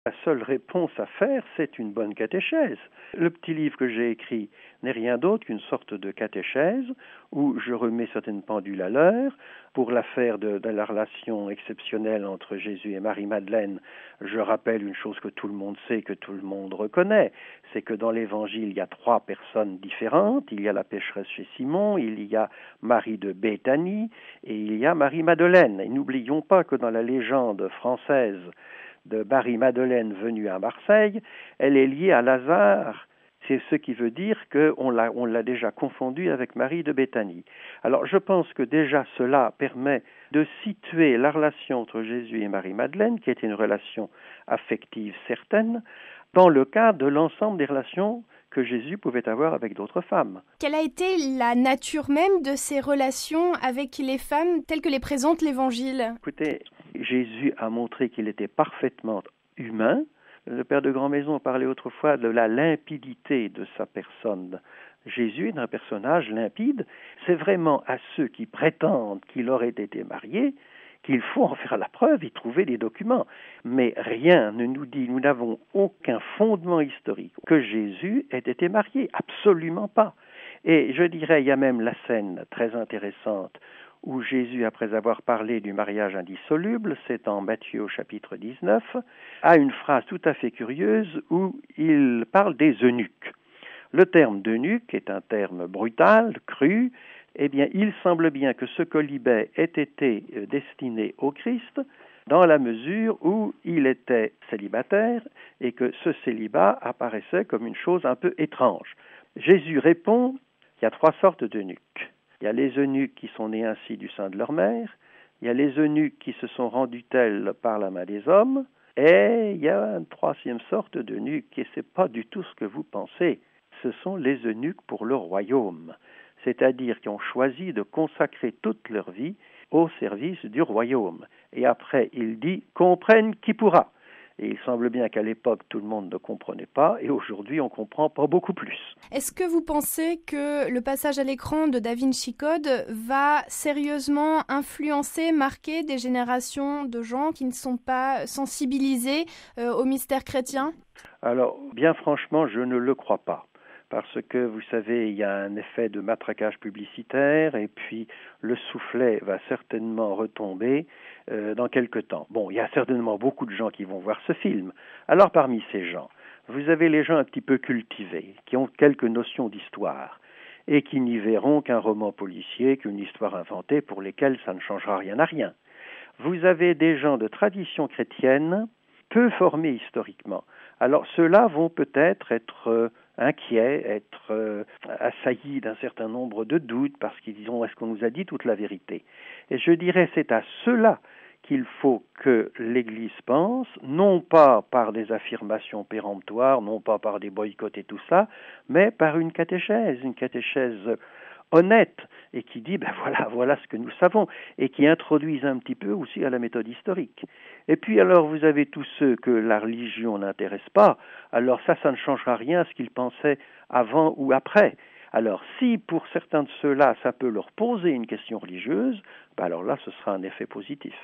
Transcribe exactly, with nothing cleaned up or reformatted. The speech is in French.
La seule réponse à faire, c'est une bonne catéchèse. Le petit livre que j'ai écrit n'est rien d'autre qu'une sorte de catéchèse où je remets certaines pendules à l'heure. Pour l'affaire de, de la relation exceptionnelle entre Jésus et Marie-Madeleine, je rappelle une chose que tout le monde sait, que tout le monde reconnaît, c'est que dans l'Évangile, il y a trois personnes différentes. Il y a la pécheresse chez Simon, il y a Marie de Béthanie et il y a Marie-Madeleine. Et n'oublions pas que dans la légende française de Marie-Madeleine venue à Marseille, elle est liée à Lazare. C'est ce qui veut dire qu'on l'a, on l'a déjà confondue avec Marie de Béthanie. Alors je pense que déjà cela permet de situer la relation entre Jésus et Marie-Madeleine, qui était une relation affective certaine, dans le cadre de l'ensemble des relations que Jésus pouvait avoir avec d'autres femmes. Quelle a été la nature même de ces relations avec les femmes telles que les présente l'Évangile ? Écoutez, Jésus a montré qu'il était parfaitement humain. Le père de Grand-Maison parlait autrefois de la limpidité de sa personne. Jésus est un personnage limpide. C'est vraiment à ceux qui prétendent qu'il aurait été marié qu'il faut en faire la preuve et trouver des documents. Mais rien ne nous dit, nous n'avons aucun fondement historique que Jésus ait été marié, absolument pas. Et je dirais, il y a même la scène très intéressante où Jésus, après avoir parlé du mariage indissoluble, c'est en Matthieu au chapitre dix-neuf, a une phrase tout à fait curieuse où il parle des eunuques. Le terme d'eunuque est un terme brutal, cru. Eh bien, il semble bien que ce colibet ait été destiné au Christ dans la mesure où il était célibataire et que ce célibat apparaissait comme une chose un peu étrange. Jésus répond qu'il y a trois sortes d'eunuques. Il y a les eunuques qui sont nés ainsi du sein de leur mère, il y a les eunuques qui se sont rendus tels par la main des hommes, et il y a une troisième sorte d'eunuques, et ce n'est pas du tout ce que vous pensez. Ce sont les eunuques pour le royaume, c'est-à-dire qui ont choisi de consacrer toute leur vie au service du royaume. Et après, il dit « comprenne qui pourra ». Et il semble bien qu'à l'époque, tout le monde ne comprenait pas, et aujourd'hui, on comprend pas beaucoup plus. Est-ce que vous pensez que le passage à l'écran de Da Vinci Code va sérieusement influencer, marquer des générations de gens qui ne sont pas sensibilisés euh, au mystère chrétien ? Alors, bien franchement, je ne le crois pas. Parce que, vous savez, il y a un effet de matraquage publicitaire et puis le soufflet va certainement retomber euh, dans quelque temps. Bon, il y a certainement beaucoup de gens qui vont voir ce film. Alors, parmi ces gens, vous avez les gens un petit peu cultivés, qui ont quelques notions d'histoire et qui n'y verront qu'un roman policier, qu'une histoire inventée pour lesquels ça ne changera rien à rien. Vous avez des gens de tradition chrétienne peu formés historiquement. Alors, ceux-là vont peut-être être... Euh, inquiets, être euh, assaillis d'un certain nombre de doutes parce qu'ils diront est-ce qu'on nous a dit toute la vérité ? Et je dirais c'est à cela qu'il faut que l'Église pense, non pas par des affirmations péremptoires, non pas par des boycotts et tout ça, mais par une catéchèse, une catéchèse honnête et qui dit ben voilà, voilà ce que nous savons et qui introduise un petit peu aussi à la méthode historique. Et puis alors vous avez tous ceux que la religion n'intéresse pas, alors ça, ça ne changera rien à ce qu'ils pensaient avant ou après. Alors si pour certains de ceux-là, ça peut leur poser une question religieuse, ben alors là, ce sera un effet positif.